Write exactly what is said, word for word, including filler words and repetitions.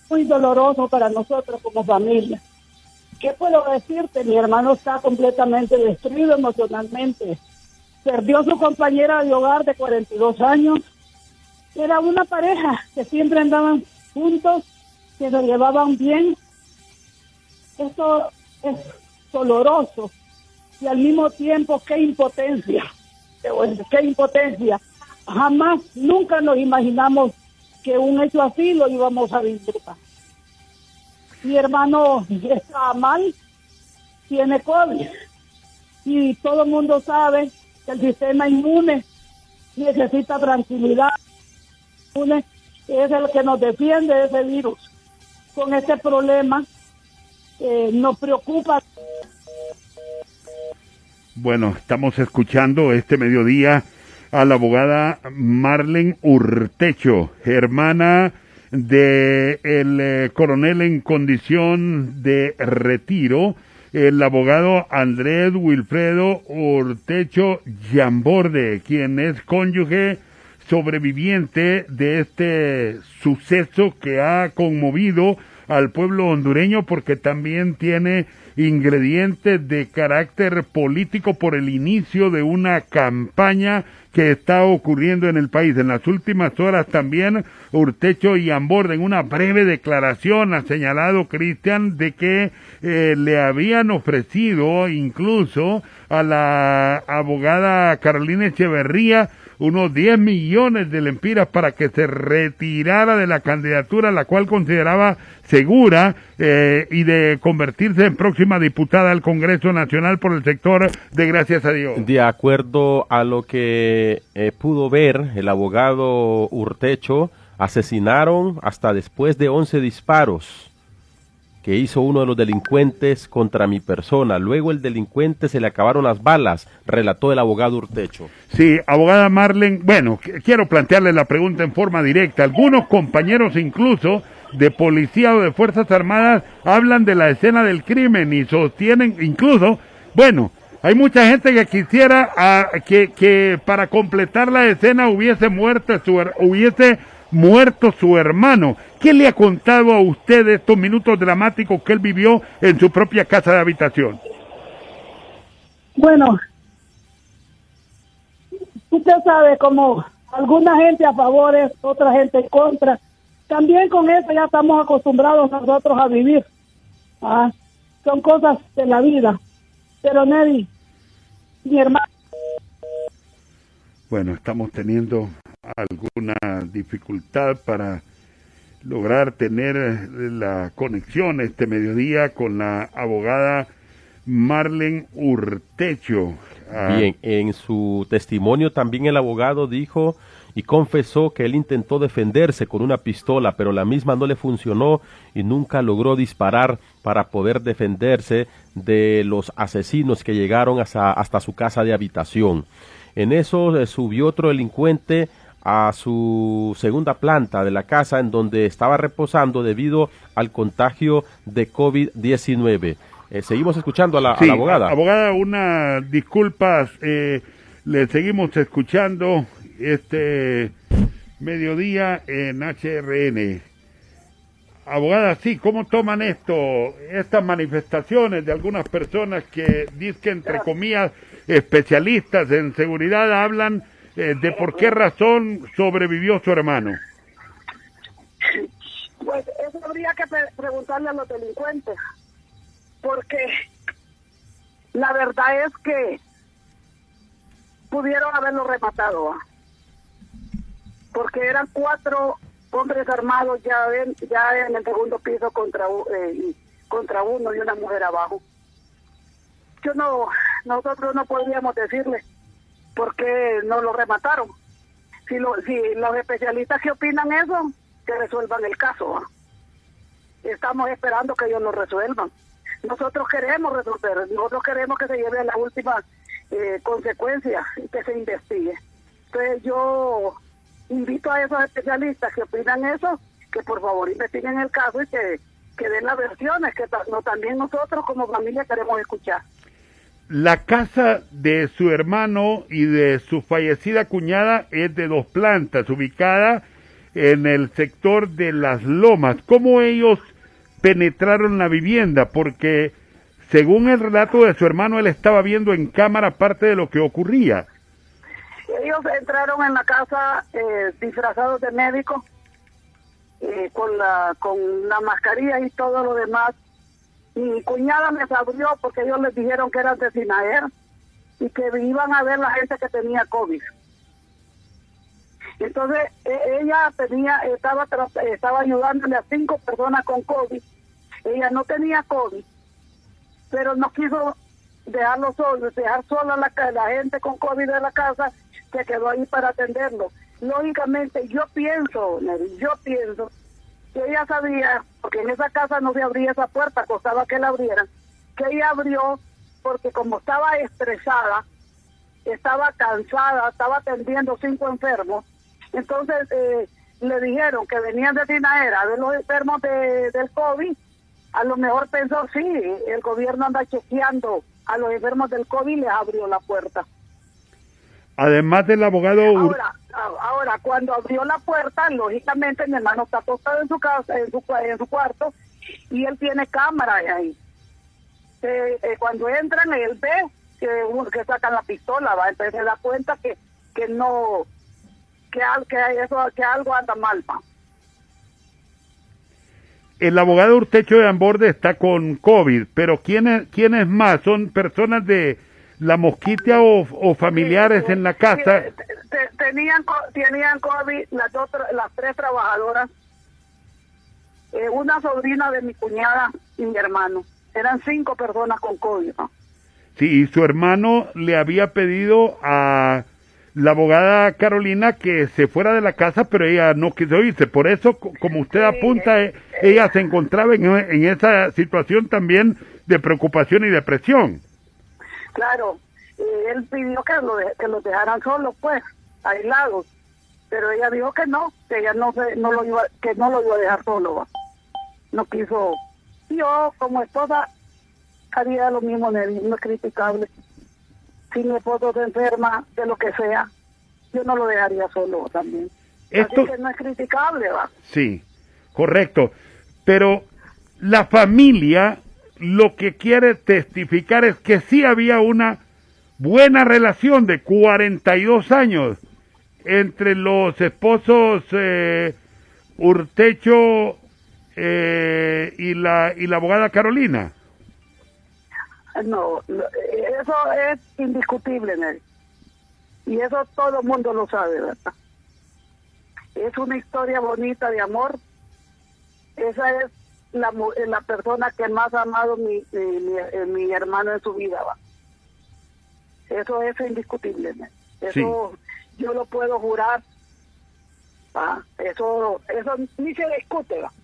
muy doloroso para nosotros como familia. ¿Qué puedo decirte? Mi hermano está completamente destruido emocionalmente. Perdió a su compañera de hogar de cuarenta y dos años. Era una pareja que siempre andaban juntos, que se llevaban bien. Esto es doloroso y al mismo tiempo qué impotencia, qué impotencia. Jamás, nunca nos imaginamos que un hecho así lo íbamos a vivir. Mi hermano está mal, tiene COVID y todo el mundo sabe que el sistema inmune necesita tranquilidad. Inmune es el que nos defiende de ese virus. Con este problema eh, nos preocupa. Bueno, estamos escuchando este mediodía a la abogada Marlen Urtecho, hermana de el eh, coronel en condición de retiro, el abogado Andrés Wilfredo Urtecho Yamborde, quien es cónyuge sobreviviente de este suceso que ha conmovido al pueblo hondureño, porque también tiene ingredientes de carácter político por el inicio de una campaña que está ocurriendo en el país. En las últimas horas también Urtecho y Yamborde, en una breve declaración, ha señalado, Cristian, de que eh, le habían ofrecido incluso a la abogada Carolina Echeverría unos diez millones de lempiras para que se retirara de la candidatura, la cual consideraba segura, eh, y de convertirse en próxima diputada al Congreso Nacional por el sector de Gracias a Dios. De acuerdo a lo que eh, pudo ver el abogado Urtecho, asesinaron hasta después de once disparos que hizo uno de los delincuentes contra mi persona. Luego el delincuente se le acabaron las balas, relató el abogado Urtecho. Sí, abogada Marlen, bueno, quiero plantearle la pregunta en forma directa. Algunos compañeros incluso de policía o de Fuerzas Armadas hablan de la escena del crimen y sostienen incluso, bueno, hay mucha gente que quisiera a, que, que para completar la escena hubiese muerto su, hubiese muerto su hermano. ¿Qué le ha contado a usted de estos minutos dramáticos que él vivió en su propia casa de habitación? Bueno, usted sabe como alguna gente a favor, otra gente en contra. También con eso ya estamos acostumbrados nosotros a vivir. ¿Ah? Son cosas de la vida. Pero Nelly, mi hermano... Bueno, estamos teniendo alguna dificultad para lograr tener la conexión este mediodía con la abogada Marlen Urtecho. Ah. Bien, en su testimonio también el abogado dijo y confesó que él intentó defenderse con una pistola, pero la misma no le funcionó y nunca logró disparar para poder defenderse de los asesinos que llegaron hasta, hasta su casa de habitación. En eso eh, subió otro delincuente a su segunda planta de la casa en donde estaba reposando debido al contagio de COVID diecinueve. Eh, seguimos escuchando a la, sí, a la abogada. Abogada, una disculpas, eh, le seguimos escuchando este mediodía en H R N. Abogada, sí, ¿cómo toman esto, estas manifestaciones de algunas personas que dicen, entre comillas, especialistas en seguridad, hablan eh, de por qué razón sobrevivió su hermano? Pues eso habría que pre- preguntarle a los delincuentes, porque la verdad es que pudieron haberlo rematado, ¿eh? Porque eran cuatro hombres armados ya en, ya en el segundo piso contra eh, contra uno y una mujer abajo. Yo no, nosotros no podríamos decirle por qué no lo remataron. Si, lo, si los especialistas que opinan eso, que resuelvan el caso, ¿eh? Estamos esperando que ellos lo resuelvan. Nosotros queremos resolver, nosotros queremos que se lleve a la última eh, consecuencia y que se investigue. Entonces yo invito a esos especialistas que opinan eso, que por favor investiguen el caso y que, que den las versiones, que no, también nosotros como familia queremos escuchar. La casa de su hermano y de su fallecida cuñada es de dos plantas, ubicada en el sector de Las Lomas. ¿Cómo ellos penetraron la vivienda? Porque según el relato de su hermano, él estaba viendo en cámara parte de lo que ocurría. Ellos entraron en la casa eh, disfrazados de médicos, eh, con la con la mascarilla y todo lo demás. Mi cuñada me abrió porque ellos les dijeron que eran de Sinaer y que iban a ver la gente que tenía COVID. Entonces e ella tenía estaba estaba ayudándole a cinco personas con COVID. Ella no tenía COVID, pero no quiso dejarlo solo, dejar sola la, la gente con COVID de la casa, que quedó ahí para atenderlo. Lógicamente, yo pienso, yo pienso que ella sabía, porque en esa casa no se abría esa puerta, costaba que la abrieran, que ella abrió porque como estaba estresada, estaba cansada, estaba atendiendo cinco enfermos, entonces eh, le dijeron que venían de Sinaera, de los enfermos de, del COVID. A lo mejor pensó, sí, el gobierno anda chequeando a los enfermos del COVID y les abrió la puerta. Además del abogado... Ahora, ahora cuando abrió la puerta, lógicamente mi hermano está acostado en su casa, en su, en su cuarto, y él tiene cámara ahí. Eh, eh, cuando entran, él ve que, que sacan la pistola, ¿va? Entonces se da cuenta que, que no, que, que, eso, que algo anda mal, ¿va? El abogado Urtecho de Amborde está con COVID, pero ¿quiénes, quiénes más? ¿Son personas de la Mosquitia o, o familiares sí, en la casa? Sí, tenían, tenían COVID las, dos, las tres trabajadoras, eh, una sobrina de mi cuñada y mi hermano. Eran cinco personas con COVID, ¿no? Sí, y su hermano le había pedido a la abogada Carolina que se fuera de la casa, pero ella no quiso irse. Por eso, como usted sí, apunta, eh, ella se encontraba en, en esa situación también de preocupación y depresión. Claro, eh, él pidió que, lo de, que los dejaran solos, pues, aislados. Pero ella dijo que no, que ella no se, no lo iba, que no lo iba a dejar solo, ¿va? No quiso. Yo, como esposa, haría lo mismo, no es criticable. Si mi esposo se enferma, de lo que sea, yo no lo dejaría solo también. Esto... Así que no es criticable, ¿va? Sí, correcto. Pero la familia lo que quiere testificar es que sí había una buena relación de cuarenta y dos años entre los esposos eh, Urtecho eh, y la y la abogada Carolina. No, eso es indiscutible, Neri. Y eso todo el mundo lo sabe, ¿verdad? Es una historia bonita de amor. Esa es la, la persona que más ha amado mi, mi, mi, mi hermano en su vida, ¿va? Eso es indiscutible, Neri. Eso sí. Yo lo puedo jurar, ¿va? Eso, eso ni se discute, ¿va?